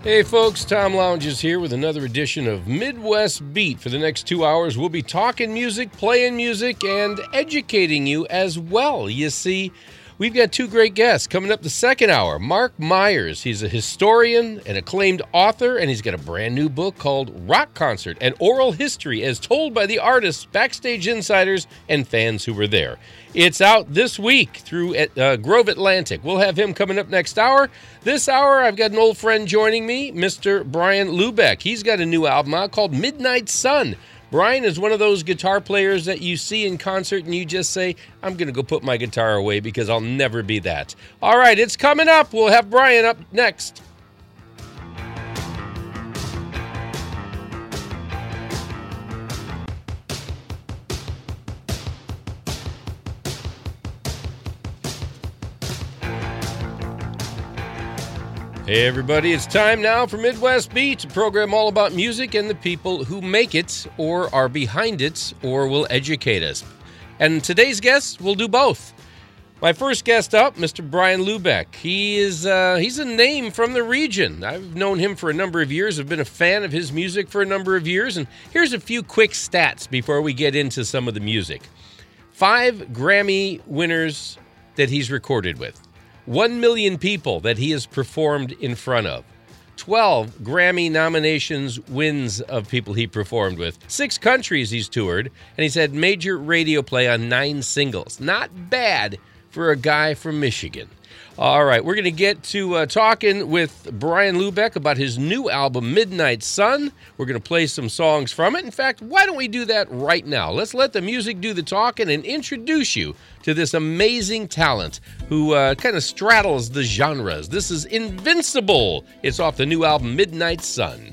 Hey folks, Tom Lounge is here with another edition of Midwest Beat. For the next 2 hours, we'll be talking music, playing music, and educating you as well. You see, we've got two great guests coming up the second hour. Mark Myers, he's a historian, an acclaimed author, and he's got a brand new book called Rock Concert, an oral history as told by the artists, backstage insiders, and fans who were there. It's out this week through Grove Atlantic. We'll have him coming up next hour. This hour, I've got an old friend joining me, Mr. Brian Lubeck. He's got a new album out called Midnight Sun. Brian is one of those guitar players that you see in concert and you just say, I'm going to go put my guitar away because I'll never be that. All right, it's coming up. We'll have Brian up next. Hey everybody, it's time now for Midwest Beats, a program all about music and the people who make it, or are behind it, or will educate us. And today's guest will do both. My first guest up, Mr. Brian Lubeck. He's a name from the region. I've known him for a number of years. I've been a fan of his music for a number of years. And here's a few quick stats before we get into some of the music. 5 Grammy winners that he's recorded with. 1 million people that he has performed in front of. 12 Grammy nominations, wins of people he performed with. 6 countries he's toured, and he's had major radio play on 9 singles. Not bad for a guy from Michigan. All right, we're going to get to talking with Brian Lubeck about his new album, Midnight Sun. We're going to play some songs from it. In fact, why don't we do that right now? Let's let the music do the talking and introduce you to this amazing talent who kind of straddles the genres. This is Invincible. It's off the new album, Midnight Sun.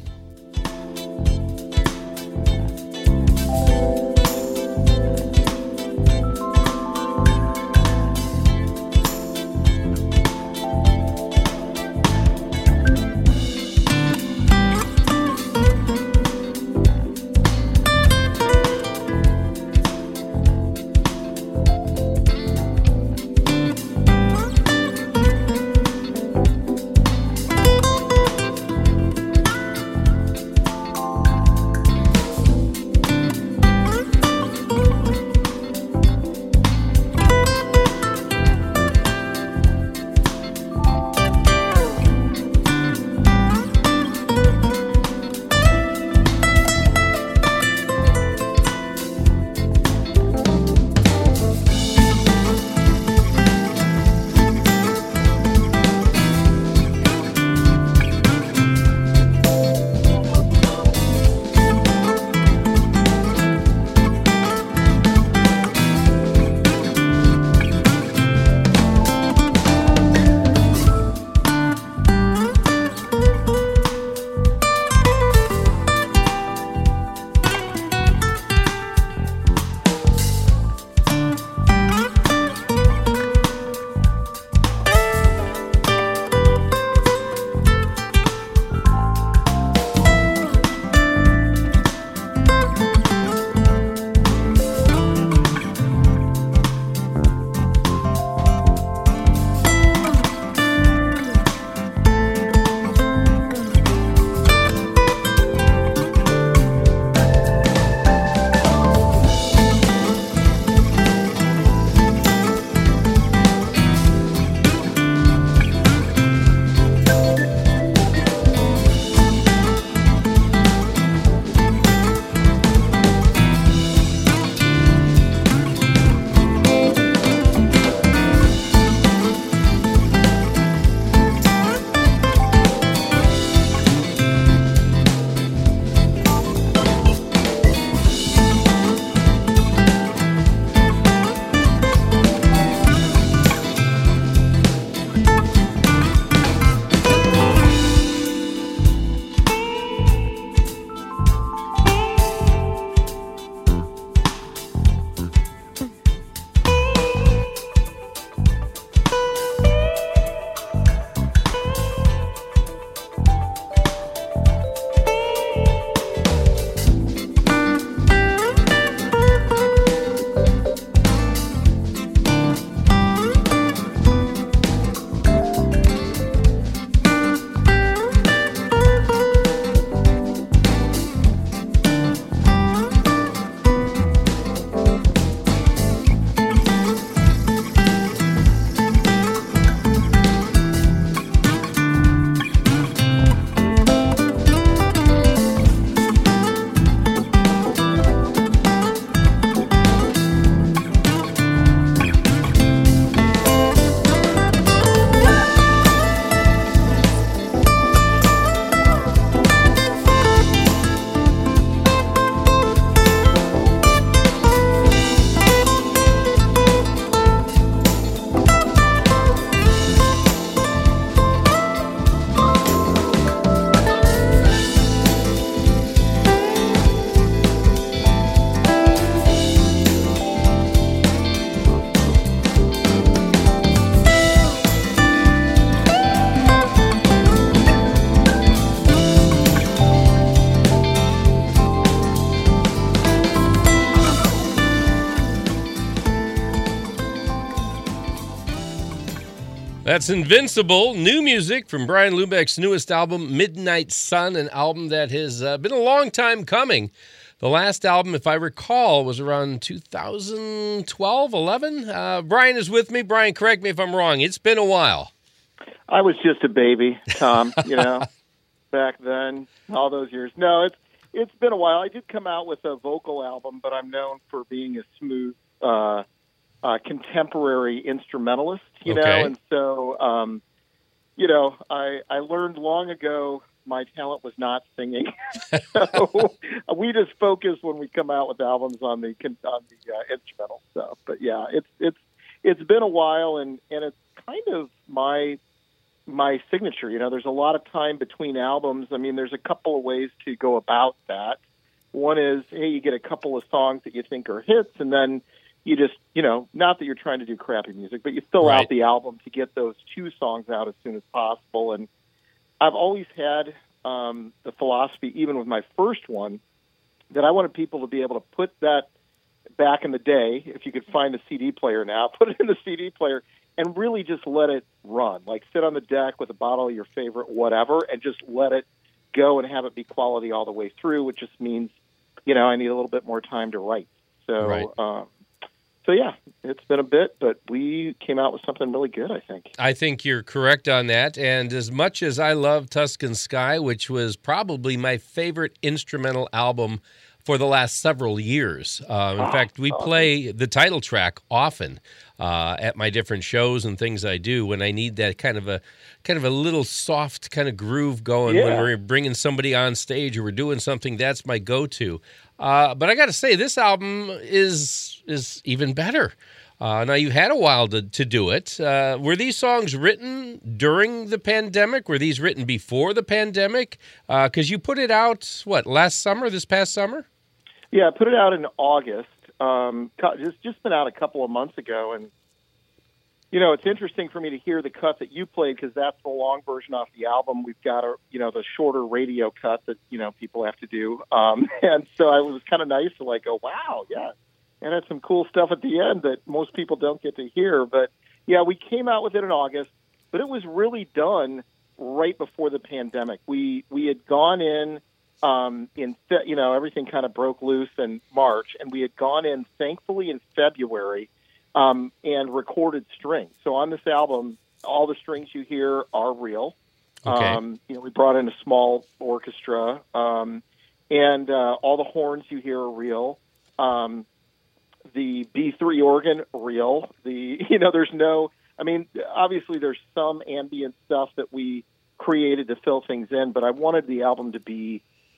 That's Invincible, new music from Brian Lubeck's newest album, Midnight Sun, an album that has been a long time coming. The last album, if I recall, was around 2012, 11. Brian is with me. Brian, correct me if I'm wrong. It's been a while. I was just a baby, Tom, back then, all those years. No, it's been a while. I did come out with a vocal album, but I'm known for being a smooth contemporary instrumentalist, you know, and so, I learned long ago my talent was not singing. So we just focus when we come out with albums on the instrumental stuff. But yeah, it's been a while, and it's kind of my signature. You know, there's a lot of time between albums. I mean, there's a couple of ways to go about that. One is, hey, you get a couple of songs that you think are hits, and then you just, not that you're trying to do crappy music, but you fill out the album to get those two songs out as soon as possible. And I've always had the philosophy, even with my first one, that I wanted people to be able to put that back in the day, if you could find a CD player now, put it in the CD player and really just let it run. Like sit on the deck with a bottle of your favorite whatever and just let it go and have it be quality all the way through, which just means, I need a little bit more time to write. So, So, yeah, it's been a bit, but we came out with something really good, I think. I think you're correct on that. And as much as I love Tuscan Sky, which was probably my favorite instrumental album for the last several years. In fact, we play the title track often at my different shows and things I do when I need that kind of a little soft kind of groove going when we're bringing somebody on stage or we're doing something. That's my go-to. But I got to say, this album is even better. Now, you've had a while to do it. Were these songs written during the pandemic? Were these written before the pandemic? Because you put it out, this past summer? Yeah, I put it out in August. Just been out a couple of months ago. And, it's interesting for me to hear the cut that you played because that's the long version off the album. We've got, the shorter radio cut that, people have to do. And so it was kind of nice to go, wow, yeah. And it's some cool stuff at the end that most people don't get to hear. But, yeah, we came out with it in August, but it was really done right before the pandemic. We had gone in, everything kind of broke loose in March, and we had gone in, thankfully, in February and recorded strings. So on this album, all the strings you hear are real. Okay. We brought in a small orchestra, and all the horns you hear are real. The B3 organ, real. Obviously there's some ambient stuff that we created to fill things in, but I wanted the album to be,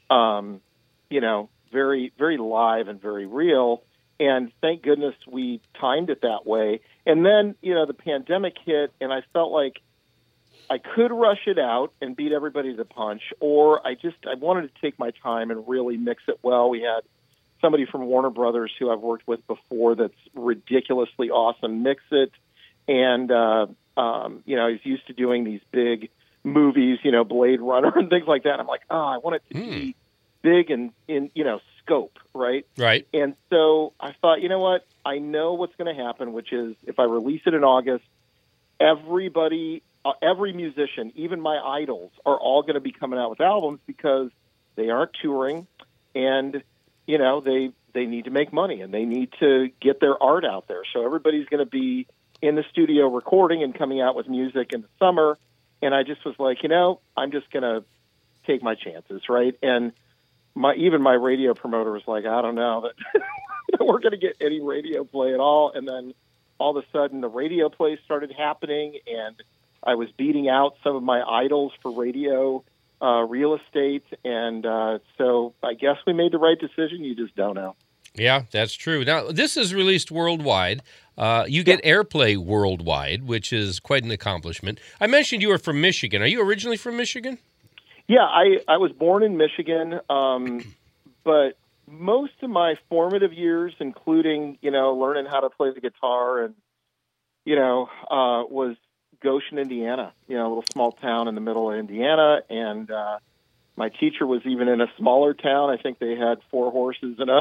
very, very live and very real. And thank goodness we timed it that way. And then, the pandemic hit, and I felt like I could rush it out and beat everybody to the punch, or I wanted to take my time and really mix it well. We had somebody from Warner Brothers who I've worked with before that's ridiculously awesome mix it. And, he's used to doing these big movies, Blade Runner and things like that. I'm like, I want it to be big and in, scope, right? Right. And so I thought, you know what? I know what's going to happen, which is if I release it in August, everybody, every musician, even my idols, are all going to be coming out with albums because they aren't touring and, they need to make money and they need to get their art out there. So everybody's going to be in the studio recording and coming out with music in the summer. And I just was like, I'm just going to take my chances, right? And my radio promoter was like, I don't know that we're going to get any radio play at all. And then all of a sudden the radio plays started happening and I was beating out some of my idols for radio real estate. And so I guess we made the right decision. You just don't know. Yeah, that's true. Now, this is released worldwide. You get airplay worldwide, which is quite an accomplishment. I mentioned you were from Michigan. Are you originally from Michigan? Yeah, I was born in Michigan, but most of my formative years, including, learning how to play the guitar and, was Goshen, Indiana, a little small town in the middle of Indiana. And my teacher was even in a smaller town. I think they had 4 horses and a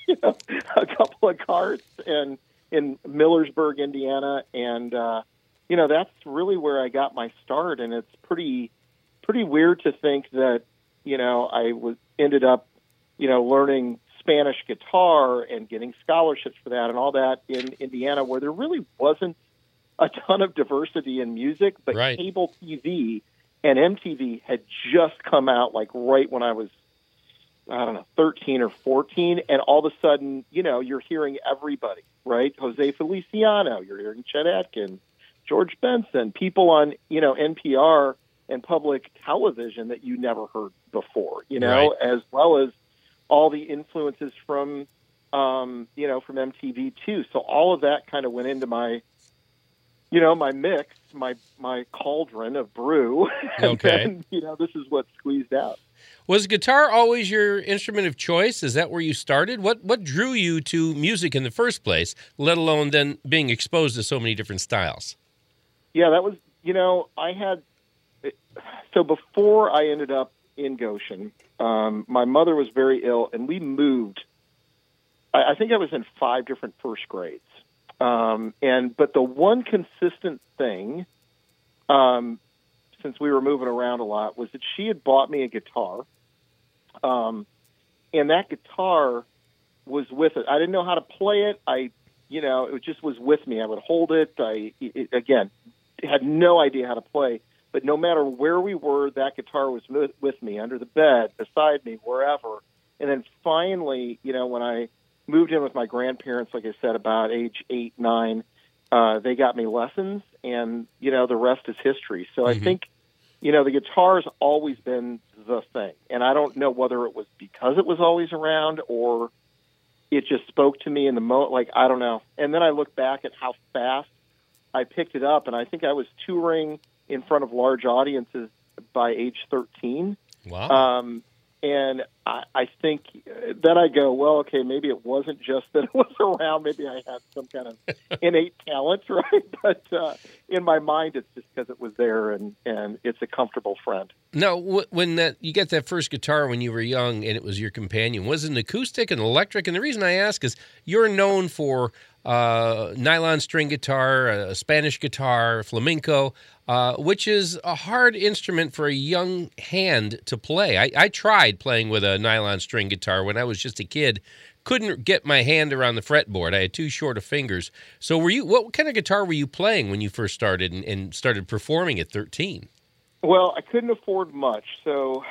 couple of carts and in Millersburg, Indiana. And, that's really where I got my start, and it's pretty weird to think that, I ended up, learning Spanish guitar and getting scholarships for that and all that in Indiana, where there really wasn't a ton of diversity in music, but Right. cable TV and MTV had just come out like right when I was, I don't know, 13 or 14. And all of a sudden, you're hearing everybody, right? Jose Feliciano, you're hearing Chet Atkins, George Benson, people on, NPR and public television that you never heard before, Right. as well as all the influences from, from MTV too. So all of that kind of went into my, my mix, my cauldron of brew. And Okay. then, this is what squeezed out. Was guitar always your instrument of choice? Is that where you started? What drew you to music in the first place, let alone then being exposed to so many different styles? Yeah, that was, so before I ended up in Goshen, my mother was very ill, and we moved. I think I was in 5 different first grades. But the one consistent thing, since we were moving around a lot, was that she had bought me a guitar. And that guitar was with it. I didn't know how to play it. It just was with me. I would hold it. Again, had no idea how to play. But no matter where we were, that guitar was with me, under the bed, beside me, wherever. And then finally, when I moved in with my grandparents, like I said, about age 8, 9, they got me lessons, and, the rest is history. So I think, the guitar's always been the thing. And I don't know whether it was because it was always around or it just spoke to me in the moment. Like, I don't know. And then I look back at how fast I picked it up, and I think I was touring in front of large audiences by age 13. Wow. And I think then I go, well, okay, maybe it wasn't just that it was around. Maybe I had some kind of innate talent, right? But in my mind, it's just because it was there, and it's a comfortable friend. Now, when you get that first guitar when you were young and it was your companion, was it an acoustic, an electric? And the reason I ask is you're known for nylon string guitar, a Spanish guitar, flamenco, which is a hard instrument for a young hand to play. I tried playing with a nylon string guitar when I was just a kid. Couldn't get my hand around the fretboard. I had too short of fingers. So what kind of guitar were you playing when you first started and started performing at 13? Well, I couldn't afford much. So,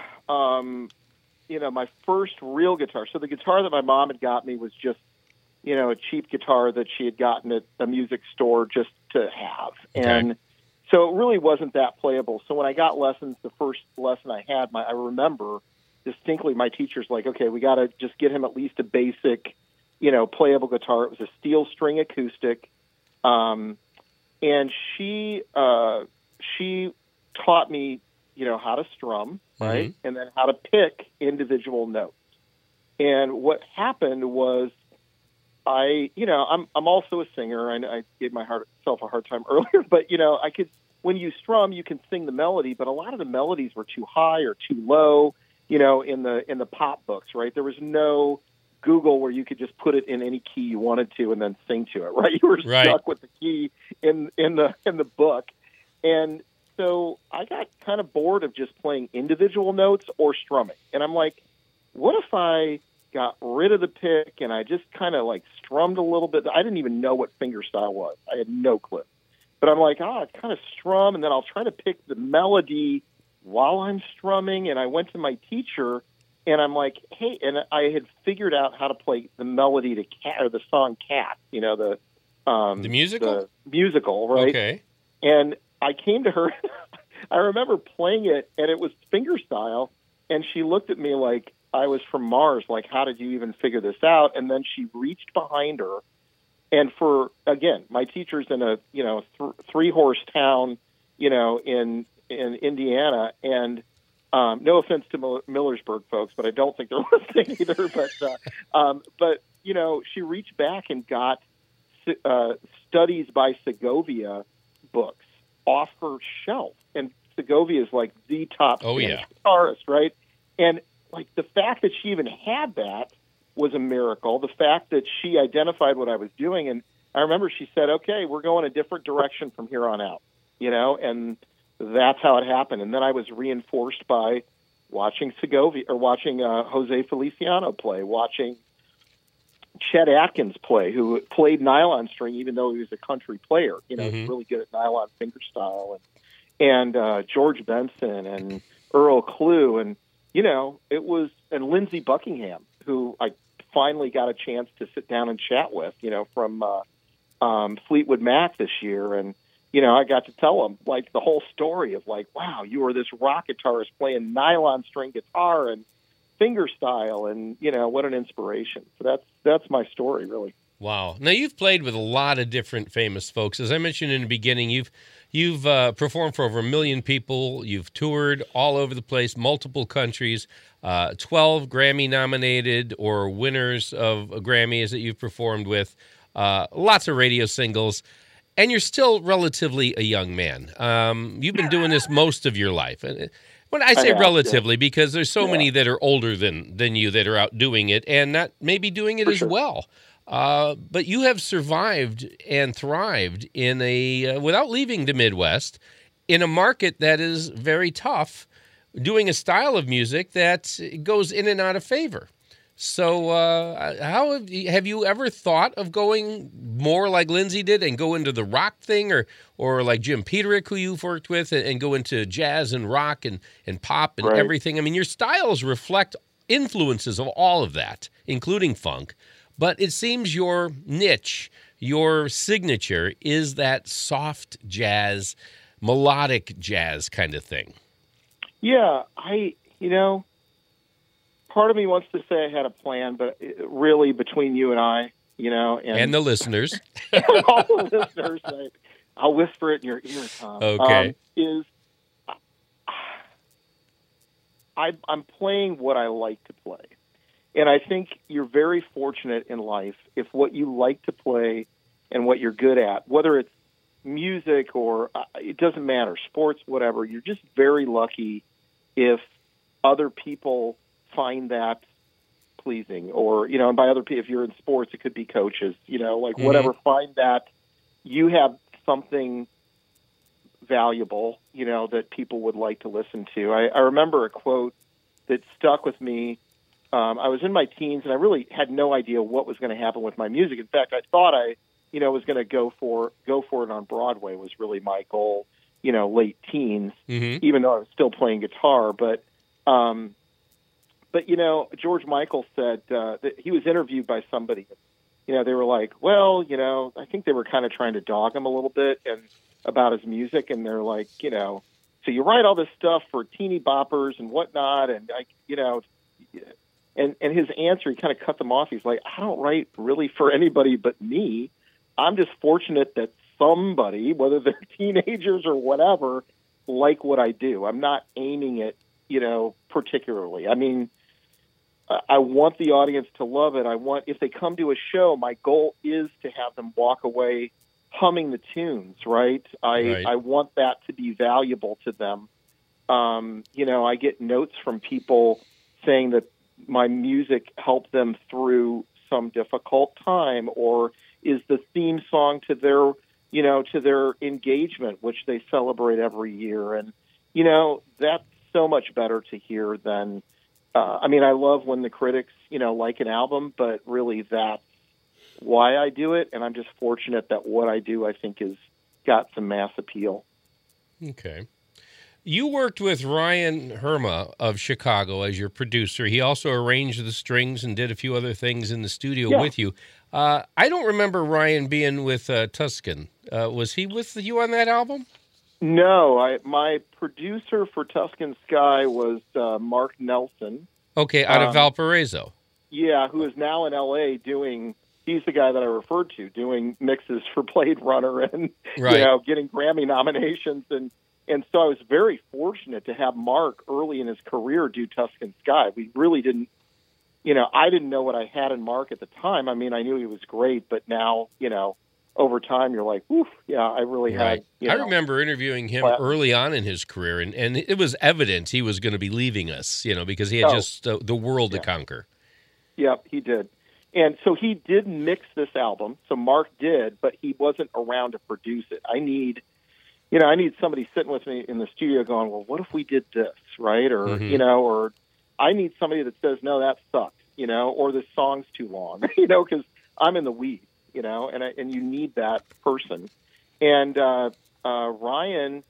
my first real guitar, so the guitar that my mom had got me was just, a cheap guitar that she had gotten at a music store just to have. Okay. And so it really wasn't that playable. So when I got lessons, the first lesson I had, I remember distinctly my teacher's like, okay, we got to just get him at least a basic, playable guitar. It was a steel string acoustic. And she taught me, how to strum, right? And then how to pick individual notes. And what happened was I'm also a singer, and I gave myself a hard time earlier, but, I could, when you strum, you can sing the melody, but a lot of the melodies were too high or too low, in the pop books, right? There was no Google where you could just put it in any key you wanted to and then sing to it, right? You were stuck with the key in the book. And so I got kind of bored of just playing individual notes or strumming. And I'm like, what if I got rid of the pick and I just kind of like strummed a little bit? I didn't even know what fingerstyle was. I had no clue. But I'm like, I kind of strum, and then I'll try to pick the melody while I'm strumming. And I went to my teacher, and I'm like, hey, and I had figured out how to play the melody to Cat, or the song Cat, the musical? The musical, right? Okay. And I came to her. I remember playing it, and it was fingerstyle, and she looked at me like I was from Mars, like, how did you even figure this out? And then she reached behind her, and again, my teacher's in a, 3-horse town, in Indiana, and no offense to Millersburg folks, but I don't think they're listening either. But she reached back and got Studies by Segovia books off her shelf, and Segovia is like the top guitarist, right? And like the fact that she even had that was a miracle. The fact that she identified what I was doing, and I remember she said, "Okay, we're going a different direction from here on out," and that's how it happened. And then I was reinforced by watching Segovia or watching Jose Feliciano play, watching Chet Atkins play, who played nylon string even though he was a country player. He's really good at nylon fingerstyle, and George Benson and Earl Klugh, and and Lindsey Buckingham, who I finally got a chance to sit down and chat with, from Fleetwood Mac this year, and I got to tell him like the whole story of like, wow, you were this rock guitarist playing nylon string guitar and fingerstyle, and what an inspiration. So that's my story, really. Wow. Now you've played with a lot of different famous folks. As I mentioned in the beginning, you've performed for over 1 million people. You've toured all over the place, multiple countries, 12 Grammy nominated or winners of Grammys that you've performed with, lots of radio singles, and you're still relatively a young man. You've been doing this most of your life. When I say relatively, because there's so many that are older than you that are out doing it and not maybe doing it as well. But you have survived and thrived in without leaving the Midwest, in a market that is very tough, doing a style of music that goes in and out of favor. So how have you ever thought of going more like Lindsey did and go into the rock thing, or like Jim Peterick, who you've worked with, and go into jazz and rock and pop and everything? I mean, your styles reflect influences of all of that, including funk. But it seems your niche, your signature, is that soft jazz, melodic jazz kind of thing. Yeah, part of me wants to say I had a plan, but really between you and I, and the listeners, all the listeners, I'll whisper it in your ear, Tom. Okay, I'm playing what I like to play. And I think you're very fortunate in life if what you like to play and what you're good at, whether it's music or it doesn't matter, sports, whatever, you're just very lucky if other people find that pleasing. Or, and by other people, if you're in sports, it could be coaches, whatever, find that you have something valuable, that people would like to listen to. I remember a quote that stuck with me. I was in my teens, and I really had no idea what was going to happen with my music. In fact, I thought I, was going to go for it on Broadway was really my goal, late teens, even though I was still playing guitar. But George Michael said that he was interviewed by somebody. They were like, well, I think they were kind of trying to dog him a little bit and about his music, and they're like, so you write all this stuff for teeny boppers and whatnot, and And his answer, he kind of cut them off. He's like, I don't write really for anybody but me. I'm just fortunate that somebody, whether they're teenagers or whatever, like what I do. I'm not aiming it, particularly. I mean, I want the audience to love it. If they come to a show, my goal is to have them walk away humming the tunes, right? I want that to be valuable to them. I get notes from people saying that my music helped them through some difficult time, or is the theme song to their engagement, which they celebrate every year. And, that's so much better to hear than, I love when the critics, like an album, but really that's why I do it. And I'm just fortunate that what I do, I think, has got some mass appeal. Okay. You worked with Ryan Herma of Chicago as your producer. He also arranged the strings and did a few other things in the studio with you. I don't remember Ryan being with Tuscan. Was he with you on that album? No. My producer for Tuscan Sky was Mark Nelson. Okay, out of Valparaiso. Yeah, who is now in L.A. he's the guy that I referred to, doing mixes for Blade Runner and, getting Grammy nominations. And so I was very fortunate to have Mark early in his career do Tuscan Sky. We really didn't, I didn't know what I had in Mark at the time. I mean, I knew he was great, but now, over time you're like, oof, yeah, I really had. I remember interviewing him early on in his career, and it was evident he was going to be leaving us, because he had just the world to conquer. Yep, he did. And so he did mix this album. So Mark did, but he wasn't around to produce it. I need somebody sitting with me in the studio going, well, what if we did this, right? Or, or I need somebody that says, no, that sucks, or this song's too long, because I'm in the weeds, and you need that person. And Ryan,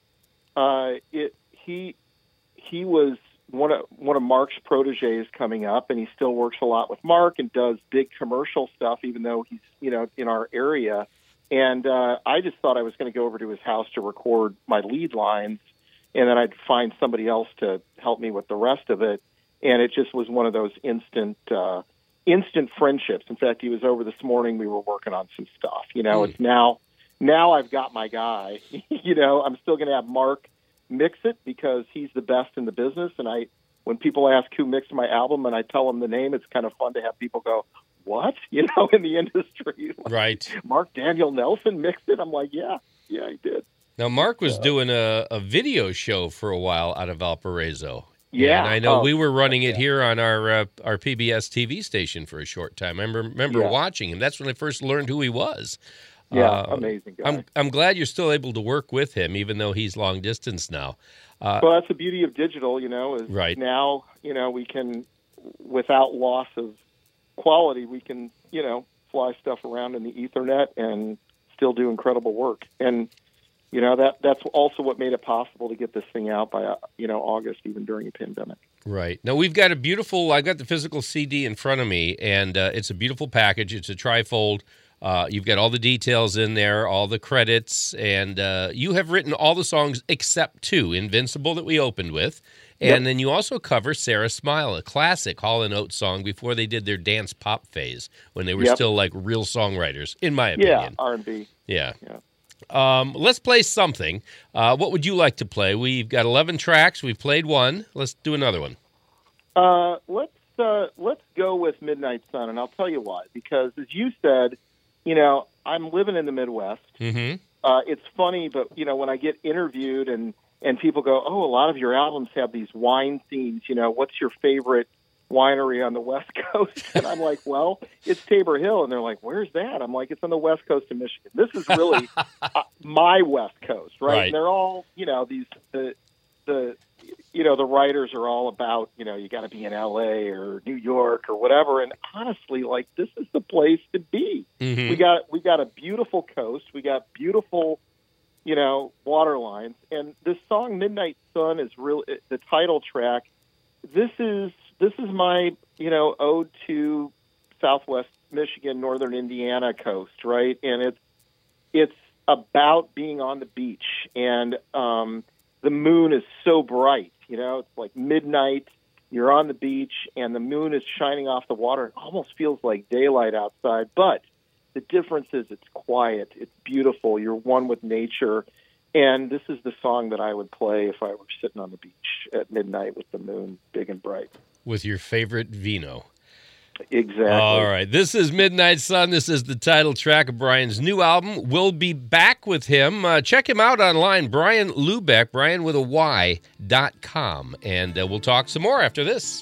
he was one of Mark's proteges coming up, and he still works a lot with Mark and does big commercial stuff, even though he's, in our area. And I just thought I was going to go over to his house to record my lead lines, and then I'd find somebody else to help me with the rest of it. And it just was one of those instant friendships. In fact, he was over this morning. We were working on some stuff. It's now I've got my guy. I'm still going to have Mark mix it because he's the best in the business. And when people ask who mixed my album and I tell them the name, it's kind of fun to have people go, what? In the industry. Right. Mark Daniel Nelson mixed it. I'm like, yeah, he did. Now, Mark was doing a video show for a while out of Valparaiso. Yeah. And I know we were running it here on our PBS TV station for a short time. I remember watching him. That's when I first learned who he was. Yeah, amazing guy. I'm glad you're still able to work with him, even though he's long distance now. Well, that's the beauty of digital, is right. Now, we can, without loss of quality, we can, fly stuff around in the Ethernet and still do incredible work. And, that's also what made it possible to get this thing out by, August, even during a pandemic. Right. Now, I've got the physical CD in front of me, and it's a beautiful package. It's a trifold. You've got all the details in there, all the credits, and you have written all the songs except two, Invincible that we opened with, and then you also cover Sarah Smile, a classic Hall & Oates song before they did their dance pop phase, when they were still like real songwriters, in my opinion. Yeah, R&B. Yeah. Let's play something. What would you like to play? We've got 11 tracks. We've played one. Let's do another one. Let's go with Midnight Sun, and I'll tell you why. Because as you said, I'm living in the Midwest. Mm-hmm. It's funny, but, when I get interviewed and people go, oh, a lot of your albums have these wine themes, what's your favorite winery on the West Coast? And I'm like, well, it's Tabor Hill. And they're like, where's that? I'm like, it's on the West Coast of Michigan. This is really my West Coast, right? And they're all, the writers are all about, you got to be in L.A. or New York or whatever. And honestly, like, this is the place to be. Mm-hmm. We got a beautiful coast. We got beautiful, water lines. And this song, Midnight Sun, is really the title track. This is my, ode to Southwest Michigan, Northern Indiana coast, right? And it's about being on the beach, and the moon is so bright, it's like midnight, you're on the beach, and the moon is shining off the water. It almost feels like daylight outside, but the difference is it's quiet, it's beautiful, you're one with nature, and this is the song that I would play if I were sitting on the beach at midnight with the moon big and bright. With your favorite vino. Exactly. All right. This is Midnight Sun. This is the title track of Brian's new album. We'll be back with him. Check him out online, Brian Lubeck, Brian with a Y.com. And we'll talk some more after this.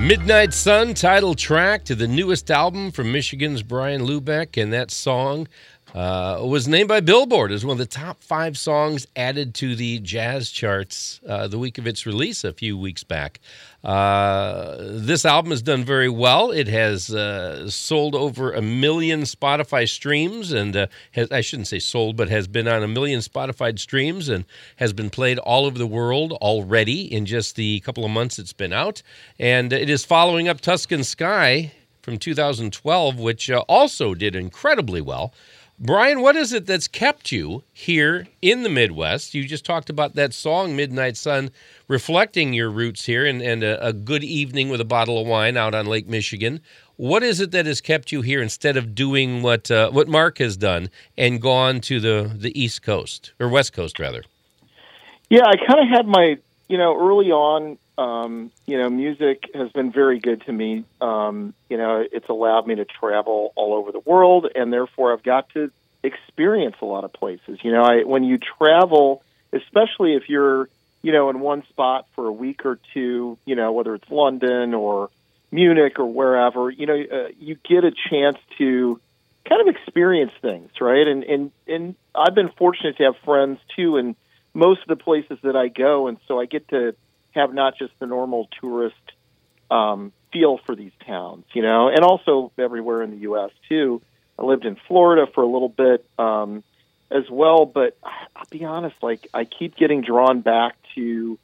Midnight Sun, title track to the newest album from Michigan's Brian Lubeck, and that song was named by Billboard as one of the top 5 songs added to the jazz charts the week of its release a few weeks back. This album has done very well. It has sold over 1 million Spotify streams, and I shouldn't say sold, but has been on 1 million Spotify streams and has been played all over the world already in just the couple of months it's been out. And it is following up Tuscan Sky from 2012, which also did incredibly well. Brian, what is it that's kept you here in the Midwest? You just talked about that song, Midnight Sun, reflecting your roots here and a good evening with a bottle of wine out on Lake Michigan. What is it that has kept you here instead of doing what Mark has done and gone to the East Coast, or West Coast, rather? Yeah, I kind of had my, early on, music has been very good to me. It's allowed me to travel all over the world, and therefore I've got to experience a lot of places. When you travel, especially if you're, in one spot for a week or two, whether it's London or Munich or wherever, you get a chance to kind of experience things, right? And I've been fortunate to have friends too in most of the places that I go, and so I get to have not just the normal tourist feel for these towns, and also everywhere in the U.S. too. I lived in Florida for a little bit as well, but I'll be honest, I keep getting drawn back to,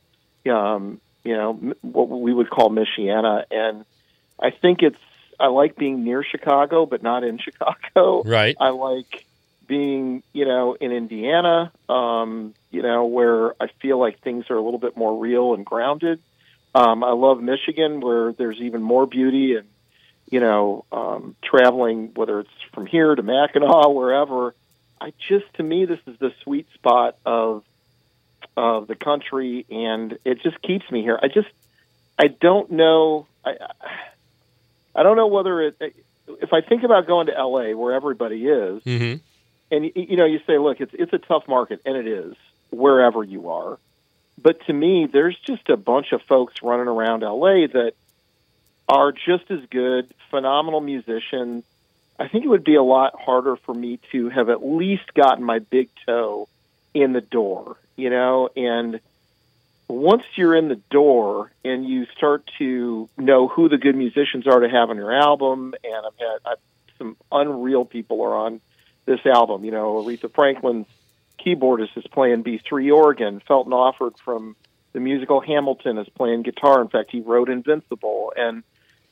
what we would call Michiana, and I think I like being near Chicago, but not in Chicago. Right. I like being, in Indiana, where I feel like things are a little bit more real and grounded. I love Michigan, where there's even more beauty, and, traveling, whether it's from here to Mackinac, wherever. To me, this is the sweet spot of the country, and it just keeps me here. I don't know. I don't know whether if I think about going to LA, where everybody is, mm-hmm. and you say, look, it's a tough market, and it is wherever you are. But to me, there's just a bunch of folks running around LA that are just as good, phenomenal musicians. I think it would be a lot harder for me to have at least gotten my big toe in the door, and once you're in the door and you start to know who the good musicians are to have on your album, and I've some unreal people are on this album. Aretha Franklin's keyboardist is playing B3 organ. Felton Offord from the musical Hamilton is playing guitar. In fact, he wrote Invincible. And,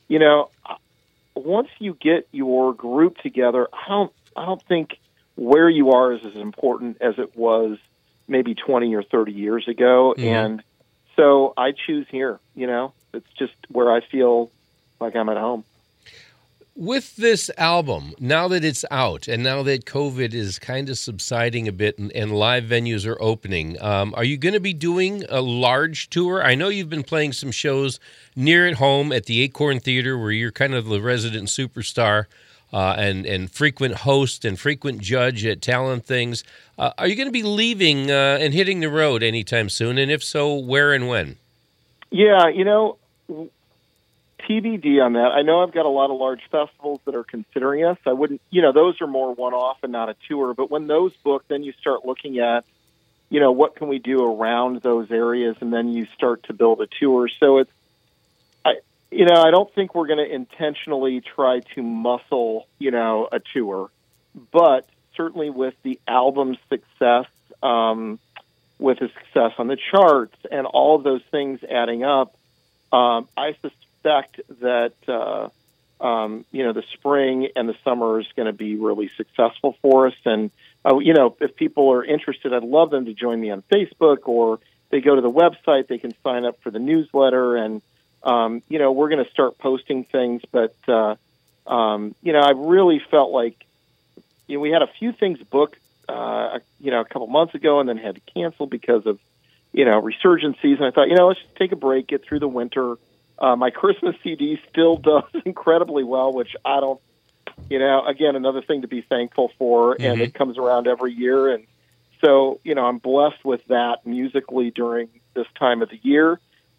once you get your group together, I don't think where you are is as important as it was maybe 20 or 30 years ago. Mm-hmm. And so I choose here, it's just where I feel like I'm at home. With this album, now that it's out and now that COVID is kind of subsiding a bit and live venues are opening, are you going to be doing a large tour? I know you've been playing some shows near at home at the Acorn Theater, where you're kind of the resident superstar and frequent host and frequent judge at talent things. Are you going to be leaving and hitting the road anytime soon? And if so, where and when? Yeah, TBD on that. I know I've got a lot of large festivals that are considering us. I wouldn't, those are more one-off and not a tour. But when those book, then you start looking at, what can we do around those areas, and then you start to build a tour. So I don't think we're going to intentionally try to muscle, a tour. But certainly with the album's success, with the success on the charts and all of those things adding up, I suspect that the spring and the summer is going to be really successful for us. And if people are interested, I'd love them to join me on Facebook, or they go to the website. They can sign up for the newsletter, and we're going to start posting things. But I really felt like we had a few things booked a couple months ago, and then had to cancel because of resurgence season. I thought let's just take a break, get through the winter. My Christmas CD still does incredibly well, which I don't, again, another thing to be thankful for, mm-hmm. and it comes around every year. And so, I'm blessed with that musically during this time of the year.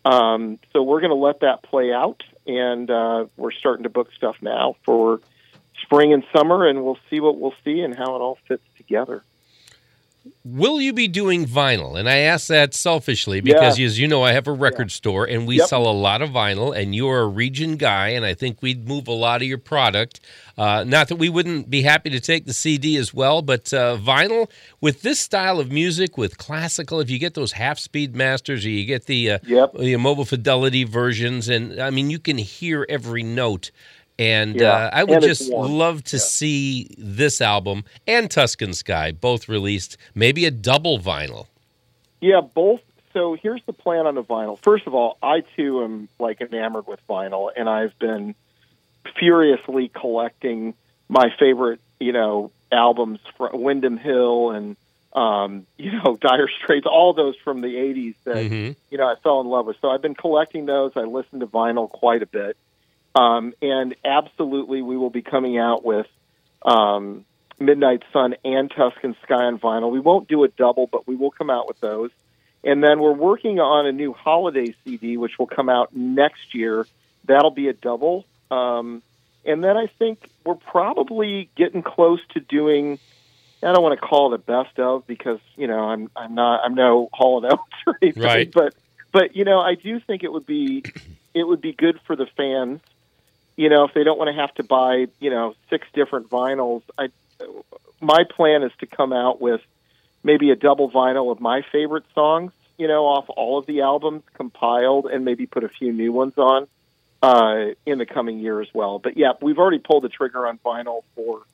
So we're going to let that play out, and we're starting to book stuff now for spring and summer, and we'll see what we'll see and how it all fits together. Will you be doing vinyl? And I ask that selfishly because, as you know, I have a record store, and we sell a lot of vinyl, and you're a region guy, and I think we'd move a lot of your product. Not that we wouldn't be happy to take the CD as well, but vinyl, with this style of music, with classical, if you get those half-speed masters or you get the mobile fidelity versions, and, I mean, you can hear every note. And I would just love to see this album and Tuscan Sky both released, maybe a double vinyl. Yeah, both. So here's the plan on the vinyl. First of all, I too am like enamored with vinyl, and I've been furiously collecting my favorite, albums from Windham Hill and Dire Straits, all those from the 80s that I fell in love with. So I've been collecting those. I listen to vinyl quite a bit. And absolutely, we will be coming out with Midnight Sun and Tuscan Sky on vinyl. We won't do a double, but we will come out with those. And then we're working on a new holiday CD, which will come out next year. That'll be a double. And then I think we're probably getting close to doing, I don't want to call it a best of because, I'm no Hall & Oates or anything. Right. But I do think it would be good for the fans. If they don't want to have to buy, 6 different vinyls, my plan is to come out with maybe a double vinyl of my favorite songs, off all of the albums compiled, and maybe put a few new ones on in the coming year as well. But yeah, we've already pulled the trigger on vinyl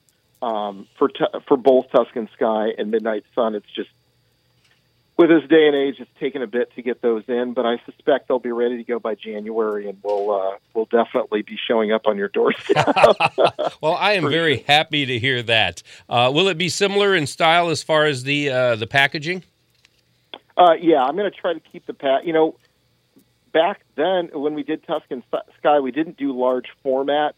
for both Tuscan Sky and Midnight Sun. It's just, with this day and age, it's taken a bit to get those in, but I suspect they'll be ready to go by January, and we'll definitely be showing up on your doorstep. Well, I am very happy to hear that. Will it be similar in style as far as the packaging? Yeah, I'm going to try to keep the back then when we did Tuscan Sky, we didn't do large format,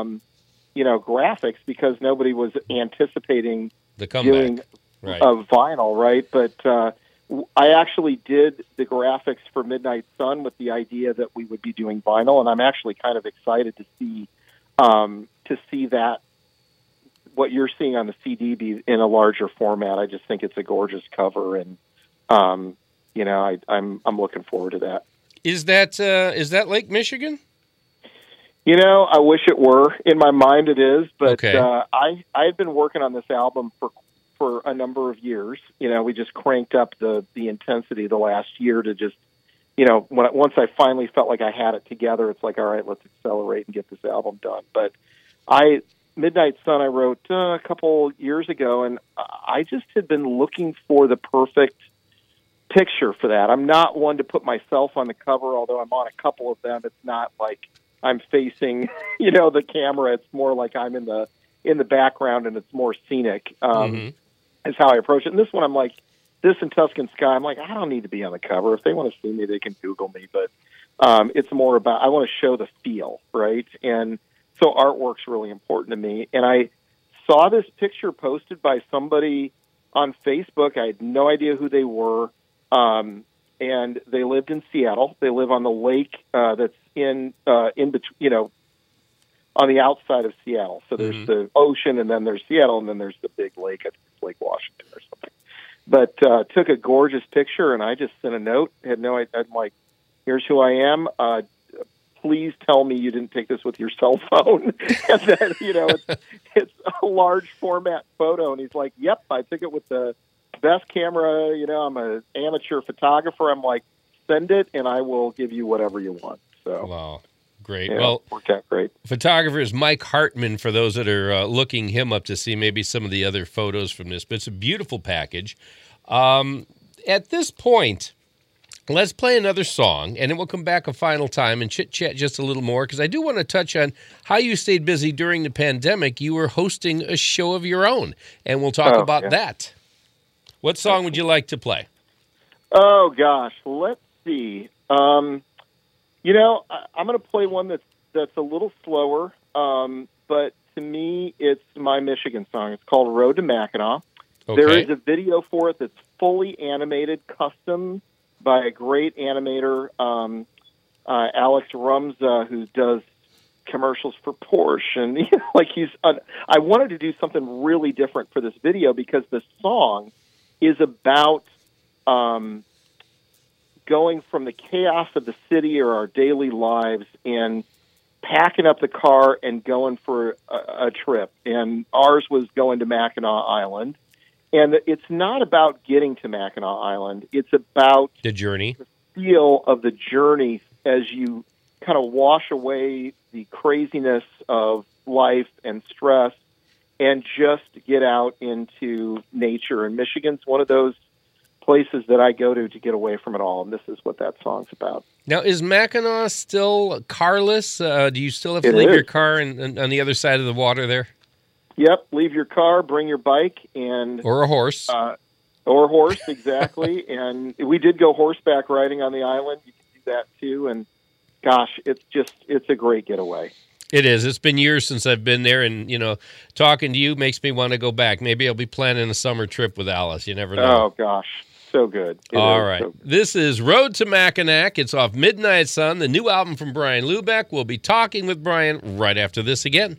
graphics because nobody was anticipating the comeback doing a vinyl, right? But I actually did the graphics for Midnight Sun with the idea that we would be doing vinyl, and I'm actually kind of excited to see that what you're seeing on the CD be in a larger format. I just think it's a gorgeous cover, and I'm looking forward to that. Is that Lake Michigan? I wish it were. In my mind, it is, but okay. I've been working on this album for a number of years. We just cranked up the intensity the last year to just, once I finally felt like I had it together, it's like, all right, let's accelerate and get this album done. But Midnight Sun, I wrote a couple years ago, and I just had been looking for the perfect picture for that. I'm not one to put myself on the cover, although I'm on a couple of them. It's not like I'm facing, the camera. It's more like I'm in the background, and it's more scenic. Is how I approach it. And this one, I'm like, this and Tuscan Sky, I'm like, I don't need to be on the cover. If they want to see me, they can Google me. But it's more about, I want to show the feel, right? And so artwork's really important to me. And I saw this picture posted by somebody on Facebook. I had no idea who they were. And they lived in Seattle. They live on the lake that's in between, on the outside of Seattle. So there's the ocean, and then there's Seattle, and then there's the big lake. I think it's Lake Washington or something. But took a gorgeous picture, and I just sent a note. I'm like, here's who I am. Please tell me you didn't take this with your cell phone. And then, it's a large format photo. And he's like, yep, I took it with the best camera. I'm an amateur photographer. I'm like, send it, and I will give you whatever you want. So. Wow. Great. Yeah, well, worked out great. Photographer is Mike Hartman, for those that are looking him up to see maybe some of the other photos from this. But it's a beautiful package. At this point, let's play another song, and then we'll come back a final time and chit-chat just a little more, because I do want to touch on how you stayed busy during the pandemic. You were hosting a show of your own, and we'll talk about that. What song would you like to play? Oh, gosh. Let's see. I'm going to play one that's a little slower, but to me, it's my Michigan song. It's called Road to Mackinac. Okay. There is a video for it that's fully animated, custom by a great animator Alex Rumza, who does commercials for Porsche, and like I wanted to do something really different for this video because the song is about going from the chaos of the city or our daily lives and packing up the car and going for a trip. And ours was going to Mackinac Island. And it's not about getting to Mackinac Island. It's about the journey, the feel of the journey as you kind of wash away the craziness of life and stress and just get out into nature. And Michigan's one of those places that I go to get away from it all, and this is what that song's about. Now, is Mackinac still carless? Do you still have to leave your car on the other side of the water there? Yep, leave your car, bring your bike, and or a horse. Or a horse, exactly. And we did go horseback riding on the island. You can do that, too, and gosh, it's a great getaway. It is. It's been years since I've been there, and, talking to you makes me want to go back. Maybe I'll be planning a summer trip with Alice. You never know. Oh, gosh. So good. All right. So good. This is Road to Mackinac. It's off Midnight Sun, the new album from Brian Lubeck. We'll be talking with Brian right after this again.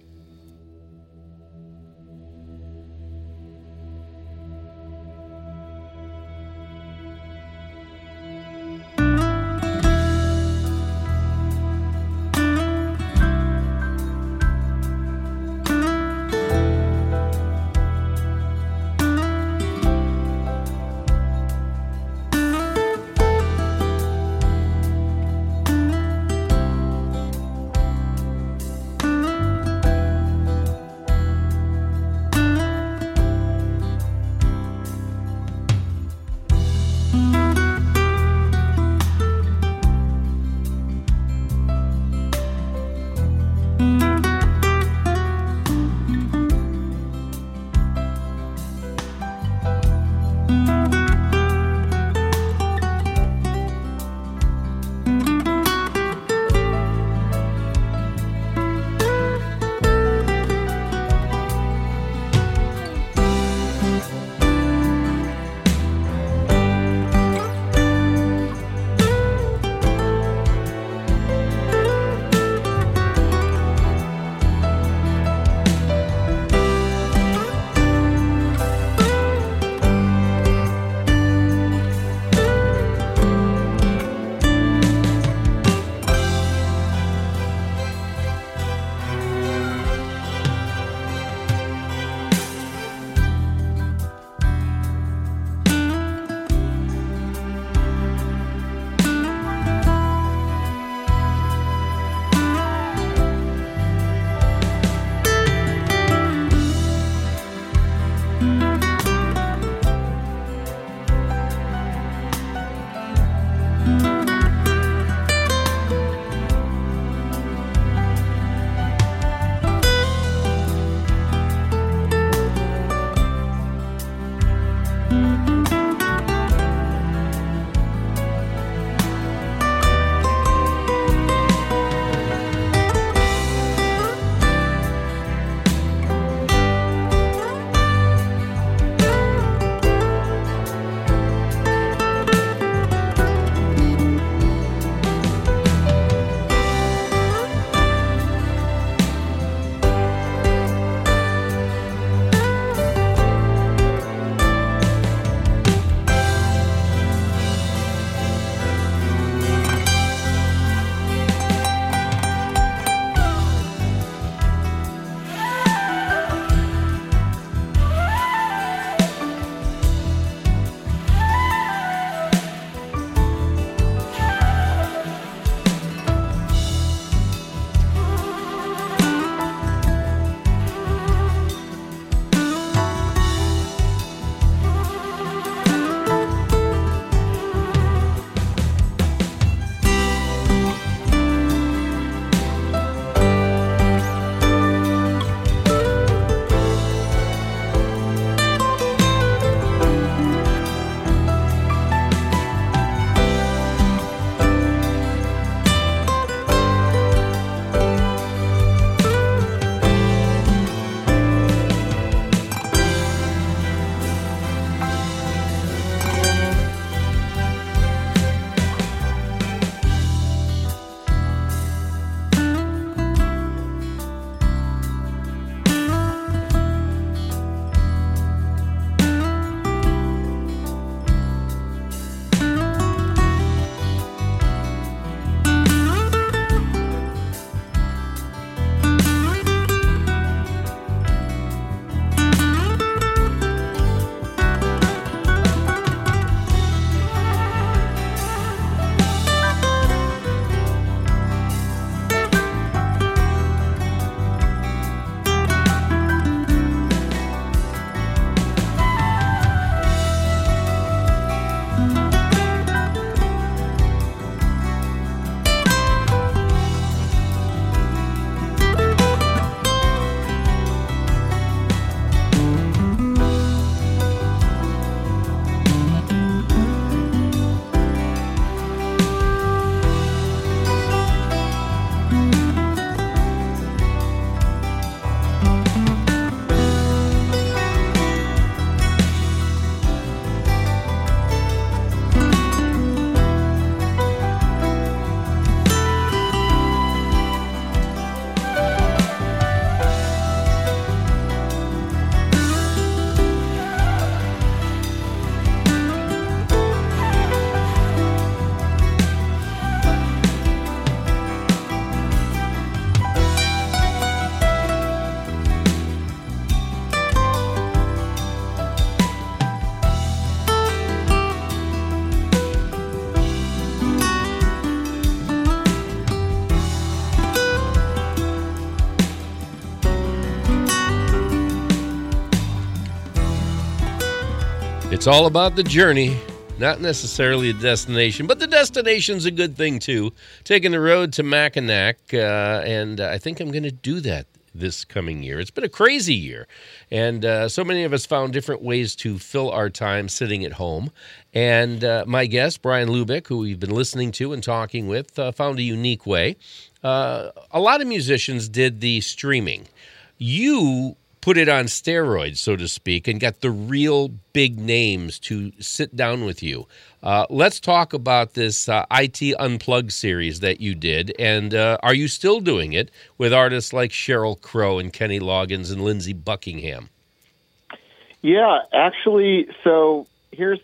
It's all about the journey, not necessarily a destination, but the destination's a good thing too. Taking the road to Mackinac, and I think I'm going to do that this coming year. It's been a crazy year, and so many of us found different ways to fill our time sitting at home. And my guest, Brian Lubick, who we've been listening to and talking with, found a unique way. A lot of musicians did the streaming. You put it on steroids, so to speak, and got the real big names to sit down with you. Let's talk about this IT Unplugged series that you did, and are you still doing it with artists like Sheryl Crow and Kenny Loggins and Lindsey Buckingham? Yeah, actually, so here's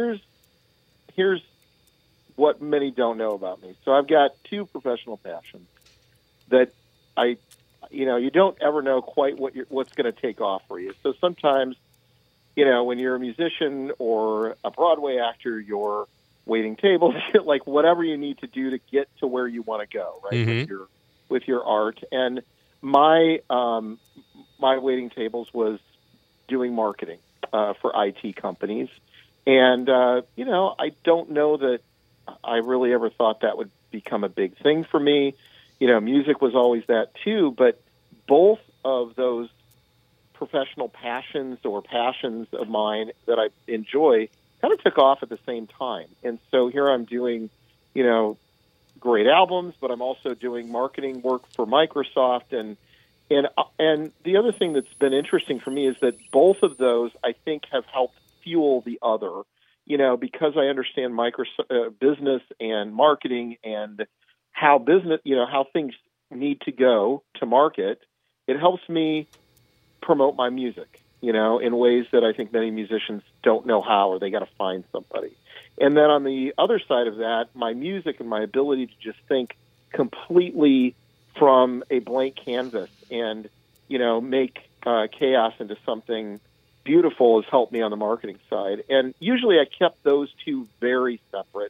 what many don't know about me. So I've got two professional passions that you don't ever know quite what's going to take off for you. So sometimes, when you're a musician or a Broadway actor, you're waiting tables, like whatever you need to do to get to where you want to go, right? Mm-hmm. With your art. And my waiting tables was doing marketing for IT companies. And, I don't know that I really ever thought that would become a big thing for me. Music was always that too, but both of those professional passions of mine that I enjoy kind of took off at the same time. And so here I'm doing, great albums, but I'm also doing marketing work for Microsoft. And the other thing that's been interesting for me is that both of those, I think, have helped fuel the other, because I understand business and marketing and how things need to go to market. It helps me promote my music, in ways that I think many musicians don't know how, or they got to find somebody. And then on the other side of that, my music and my ability to just think completely from a blank canvas and, make chaos into something beautiful has helped me on the marketing side. And usually I kept those two very separate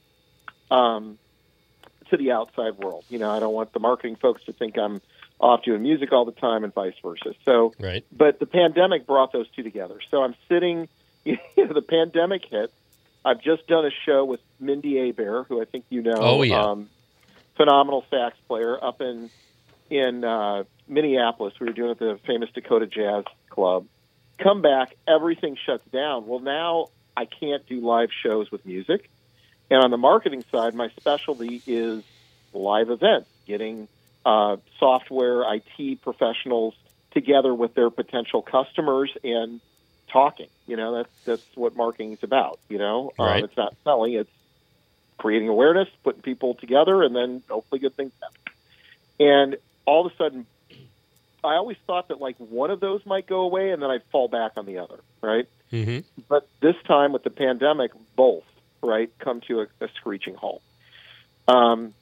to the outside world. I don't want the marketing folks to think I'm off doing music all the time and vice versa. So, right. But the pandemic brought those two together. So I'm sitting, the pandemic hit. I've just done a show with Mindy Abair, who I think you know. Oh, yeah. Phenomenal sax player up in Minneapolis. We were doing it at the famous Dakota Jazz Club. Come back, everything shuts down. Well, now I can't do live shows with music. And on the marketing side, my specialty is live events, getting software, IT professionals together with their potential customers and talking. That's what marketing is about. Right. It's not selling; it's creating awareness, putting people together, and then hopefully good things happen. And all of a sudden, I always thought that like one of those might go away, and then I'd fall back on the other. Right. Mm-hmm. But this time with the pandemic, both come to a screeching halt. And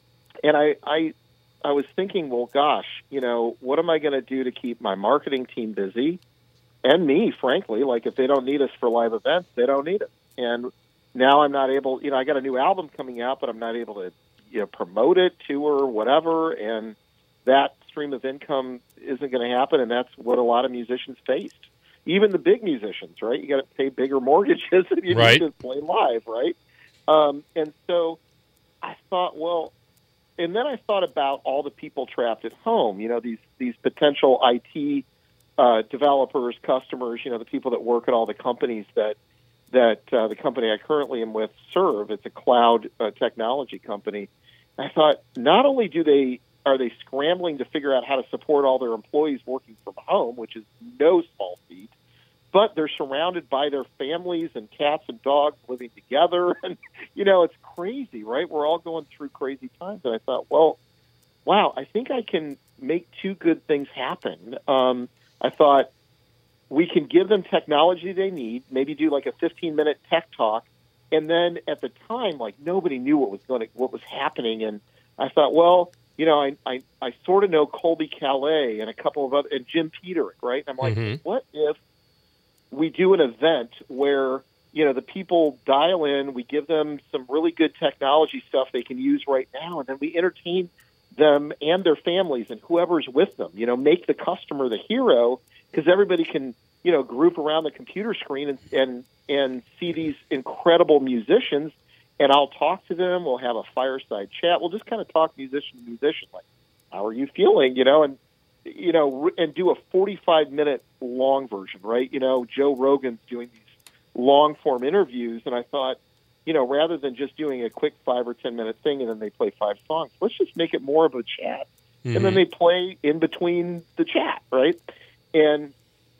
I was thinking, well, gosh, what am I going to do to keep my marketing team busy and me, frankly? Like if they don't need us for live events, they don't need us. And now I'm not able, I got a new album coming out, but I'm not able to, promote it, tour, whatever. And that stream of income isn't going to happen. And that's what a lot of musicians faced. Even the big musicians, right? You got to pay bigger mortgages and you right. need to play live, right? And so I thought, well, and then I thought about all the people trapped at home, these potential IT developers, customers, the people that work at all the companies that the company I currently am with serve. It's a cloud technology company. I thought, not only are they scrambling to figure out how to support all their employees working from home, which is no small feat, but they're surrounded by their families and cats and dogs living together. And, it's crazy, right? We're all going through crazy times. And I thought, well, wow, I think I can make two good things happen. I thought we can give them technology they need, maybe do like a 15-minute tech talk. And then at the time, like nobody knew what was happening. And I thought, well, I sort of know Colby Calais and a couple of other, and Jim Peterick, right? And I'm like, mm-hmm. What if we do an event where, the people dial in, we give them some really good technology stuff they can use right now, and then we entertain them and their families and whoever's with them, make the customer the hero, because everybody can group around the computer screen and see these incredible musicians, and I'll talk to them. We'll have a fireside chat. We'll just kind of talk musician to musician, like, how are you feeling, and do a 45-minute long version, right? Joe Rogan's doing these long-form interviews, and I thought, rather than just doing a quick 5 or 10-minute thing and then they play 5 songs, let's just make it more of a chat. Mm-hmm. And then they play in between the chat, right? And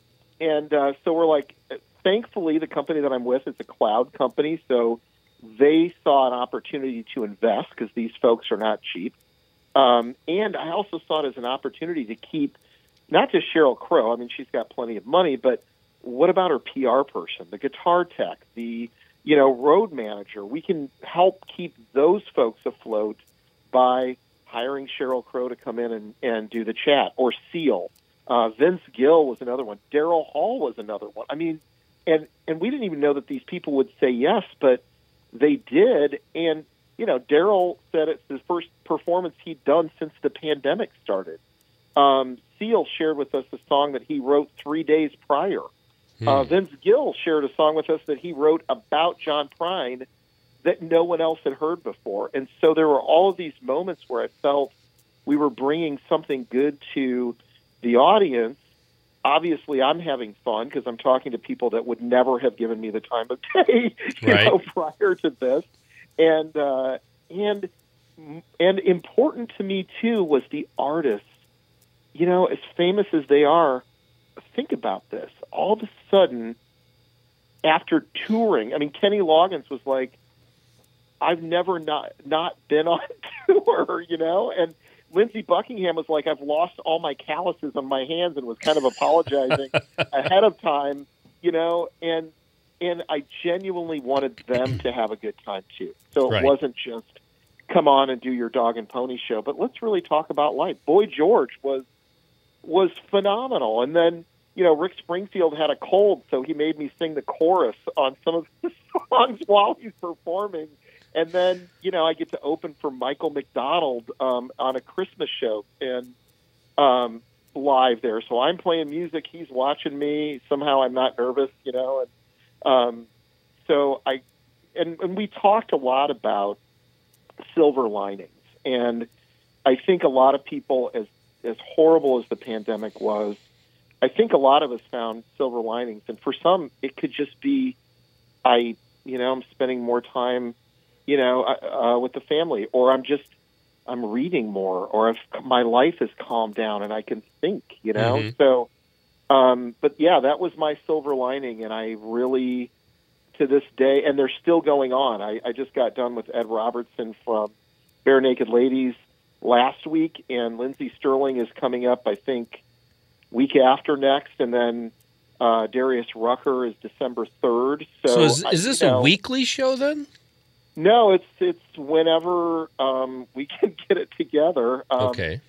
so we're like, thankfully, the company that I'm with is a cloud company, so they saw an opportunity to invest because these folks are not cheap. And I also saw it as an opportunity to keep not just Sheryl Crow. I mean, she's got plenty of money, but what about her PR person, the guitar tech, the road manager? We can help keep those folks afloat by hiring Sheryl Crow to come in and do the chat, or Seal. Vince Gill was another one. Daryl Hall was another one. I mean, and we didn't even know that these people would say yes, but they did. And, Daryl said it's his first performance he'd done since the pandemic started. Seal shared with us a song that he wrote 3 days prior. Vince Gill shared a song with us that he wrote about John Prine that no one else had heard before. And so there were all of these moments where I felt we were bringing something good to the audience. Obviously, I'm having fun because I'm talking to people that would never have given me the time of day, prior to this. And important to me too was the artists. As famous as they are, think about this. All of a sudden, after touring, I mean, Kenny Loggins was like, "I've never not been on tour," and Lindsey Buckingham was like, "I've lost all my calluses on my hands," and was kind of apologizing ahead of time, and I genuinely wanted them to have a good time too. So it wasn't just come on and do your dog and pony show, but let's really talk about life. Boy George was phenomenal, and then Rick Springfield had a cold, so he made me sing the chorus on some of the songs while he's performing. And then, I get to open for Michael McDonald on a Christmas show and live there. So I'm playing music. He's watching me. Somehow I'm not nervous, and so and we talked a lot about silver linings. And I think a lot of people, as horrible as the pandemic was, I think a lot of us found silver linings. And for some, it could just be, I'm spending more time with the family, or I'm reading more, or my life has calmed down and I can think, Mm-hmm. So, but yeah, that was my silver lining. And I really, to this day, and they're still going on. I just got done with Ed Robertson from Bare Naked Ladies last week, and Lindsey Sterling is coming up, I think, week after next. And then Darius Rucker is December 3rd. So is this a weekly show then? No, it's whenever we can get it together. Okay.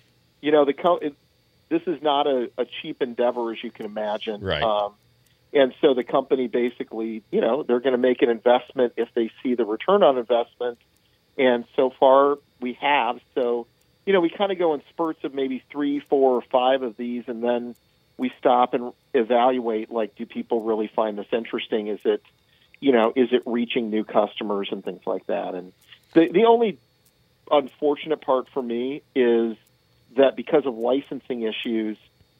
This is not a cheap endeavor, as you can imagine. Right. And so the company basically, they're going to make an investment if they see the return on investment. And so far we have. So, we kind of go in spurts of maybe 3, 4, or 5 of these, and then we stop and evaluate, like, do people really find this interesting? Is it reaching new customers and things like that? And the only unfortunate part for me is that because of licensing issues,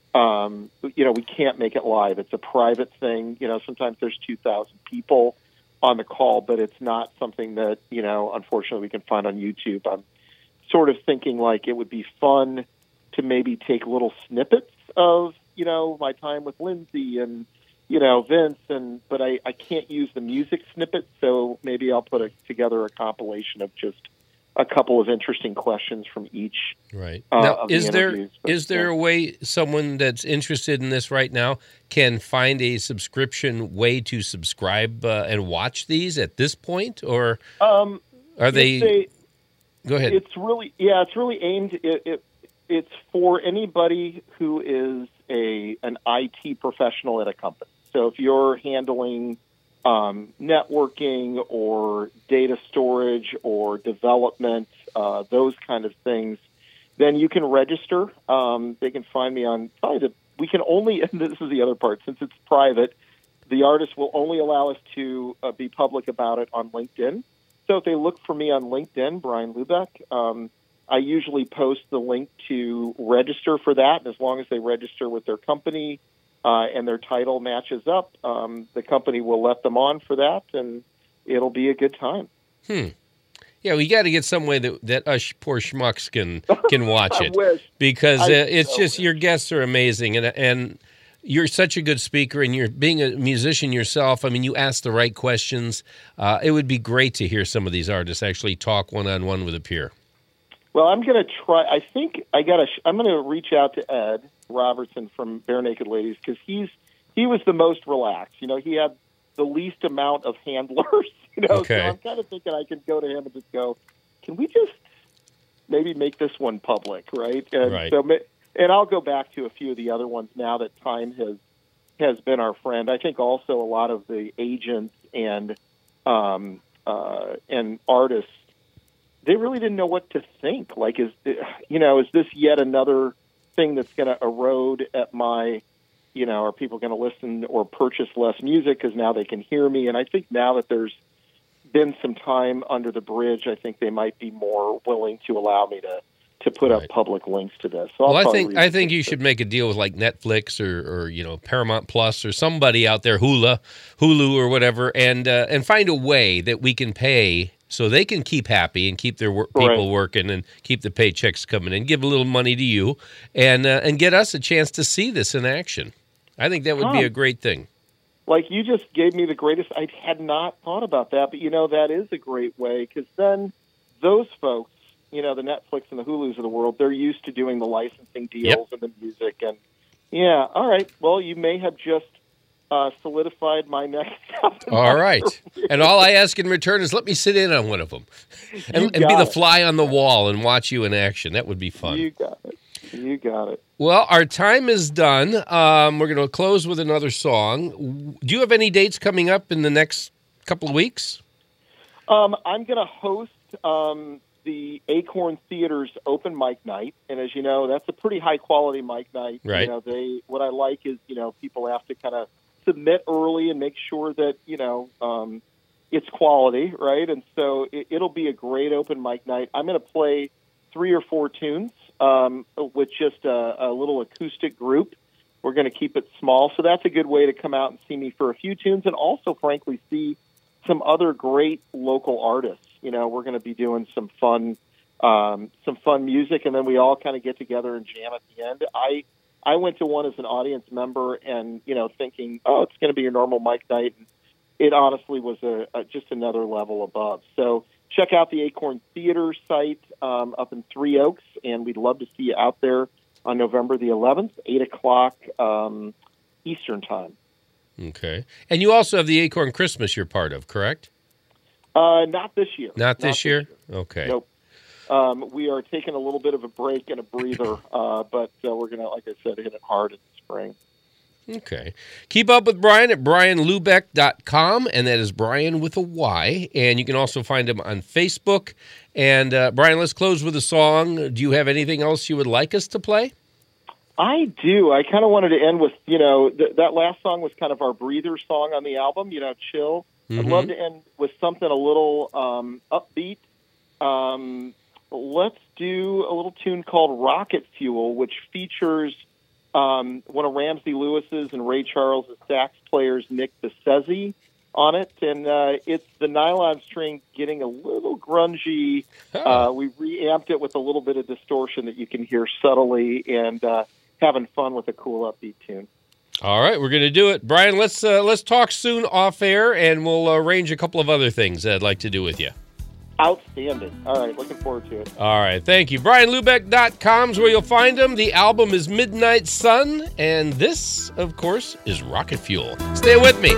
we can't make it live. It's a private thing. Sometimes there's 2,000 people on the call, but it's not something that, unfortunately we can find on YouTube. I'm sort of thinking like it would be fun to maybe take little snippets of, my time with Lindsey and, Vince, but I can't use the music snippets, so maybe I'll put together a compilation of just a couple of interesting questions from each. Right. Now, is there a way someone that's interested in this right now can find a subscription way to subscribe and watch these at this point, or are they? Go ahead. It's really aimed. It's for anybody who is an IT professional at a company. So if you're handling networking or data storage or development, those kind of things, then you can register. They can find me on we can only, and this is the other part, since it's private, the artist will only allow us to be public about it on LinkedIn. So if they look for me on LinkedIn, Brian Lubeck, I usually post the link to register for that. And as long as they register with their company and their title matches up, the company will let them on for that, and it'll be a good time. Yeah, we got to get some way that us poor schmucks can watch it. Wish. Because it's just, your guests are amazing, and you're such a good speaker, and you're being a musician yourself. I mean, you ask the right questions. It would be great to hear some of these artists actually talk one-on-one with a peer. Well, I'm going to try. I think I'm going to reach out to Ed Robertson from Bare Naked Ladies, because he was the most relaxed. You know, he had the least amount of handlers. You know, okay. So I'm kind of thinking I can go to him and just go, can we just maybe make this one public, right? And right. So, and I'll go back to a few of the other ones now that time has been our friend. I think also a lot of the agents and artists, they really didn't know what to think. Like, is this yet another thing that's going to erode at my, are people going to listen or purchase less music because now they can hear me? And I think now that there's been some time under the bridge, I think they might be more willing to allow me to put up public links to this. So well, I think you should make a deal with like Netflix or Paramount Plus or somebody out there, Hulu or whatever, and find a way that we can pay so they can keep happy and keep their people working and keep the paychecks coming in. Give a little money to you and get us a chance to see this in action. I think that would be a great thing. Like, you just gave me the greatest. I had not thought about that, but that is a great way, because then those folks, the Netflix and the Hulus of the world, they're used to doing the licensing deals and the music. And yeah, all right. Well, you may have just solidified my next step. All right. And all I ask in return is let me sit in on one of them and be the fly on the wall and watch you in action. That would be fun. You got it. You got it. Well, our time is done. We're going to close with another song. Do you have any dates coming up in the next couple of weeks? I'm going to host the Acorn Theater's open mic night, and as you know, that's a pretty high quality mic night. Right. What I like is people have to kind of submit early and make sure that it's quality, right? And so it'll be a great open mic night. I'm going to play 3 or 4 tunes with just a little acoustic group. We're going to keep it small, so that's a good way to come out and see me for a few tunes, and also, frankly, see some other great local artists. We're going to be doing some fun music, and then we all kind of get together and jam at the end. I went to one as an audience member, and thinking, oh, it's going to be your normal mic night, and it honestly was just another level above. So check out the Acorn Theater site up in Three Oaks, and we'd love to see you out there on November the 11th, 8 o'clock Eastern Time. Okay. And you also have the Acorn Christmas you're part of, correct? Not this year. Not this year? Okay. Nope. We are taking a little bit of a break and a breather, but we're going to, like I said, hit it hard in the spring. Okay. Keep up with Brian at brianlubeck.com, and that is Brian with a Y. And you can also find him on Facebook. And, Brian, let's close with a song. Do you have anything else you would like us to play? I do. I kind of wanted to end with, that last song was kind of our breather song on the album, Chill. Mm-hmm. I'd love to end with something a little upbeat. Let's do a little tune called Rocket Fuel, which features one of Ramsey Lewis's and Ray Charles' sax players, Nick Bissesi, on it. And it's the nylon string getting a little grungy. We reamped it with a little bit of distortion that you can hear subtly, and having fun with a cool upbeat tune. All right, we're going to do it. Brian, let's talk soon off air, and we'll arrange a couple of other things that I'd like to do with you. Outstanding. All right, looking forward to it. All right, thank you. BrianLubeck.com is where you'll find him. The album is Midnight Sun, and this, of course, is Rocket Fuel. Stay with me.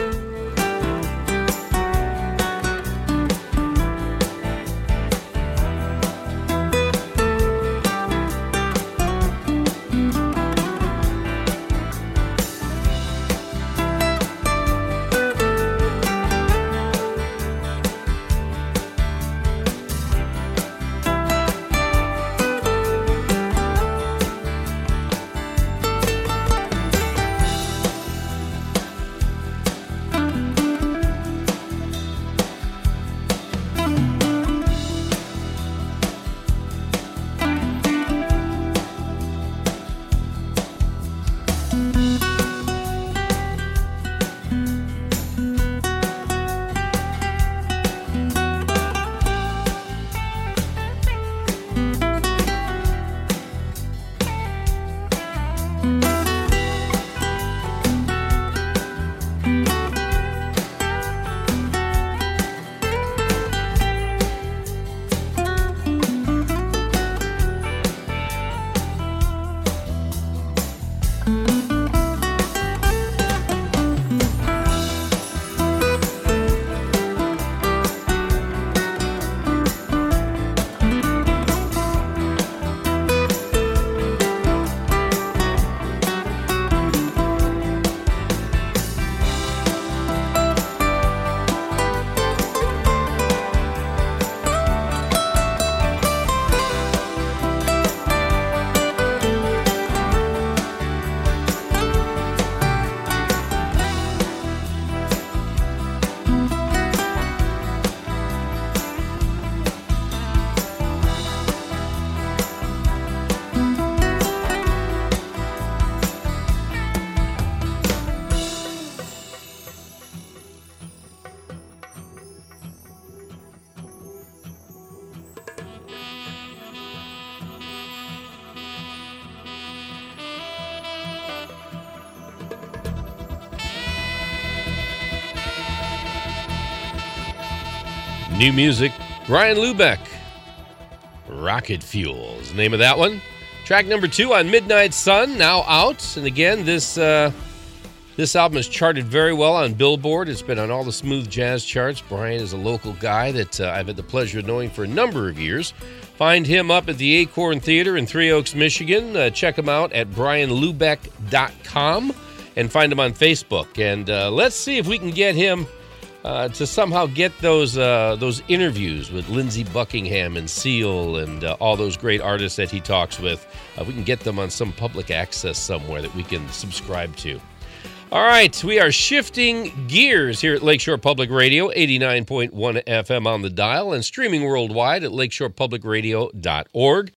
New music, Brian Lubeck. Rocket Fuel is the name of that one. Track number 2 on Midnight Sun, now out. And again, this album has charted very well on Billboard. It's been on all the smooth jazz charts. Brian is a local guy that I've had the pleasure of knowing for a number of years. Find him up at the Acorn Theater in Three Oaks, Michigan. Check him out at brianlubeck.com and find him on Facebook. And let's see if we can get him to somehow get those interviews with Lindsey Buckingham and Seal and all those great artists that he talks with. We can get them on some public access somewhere that we can subscribe to. All right, we are shifting gears here at Lakeshore Public Radio, 89.1 FM on the dial, and streaming worldwide at lakeshorepublicradio.org.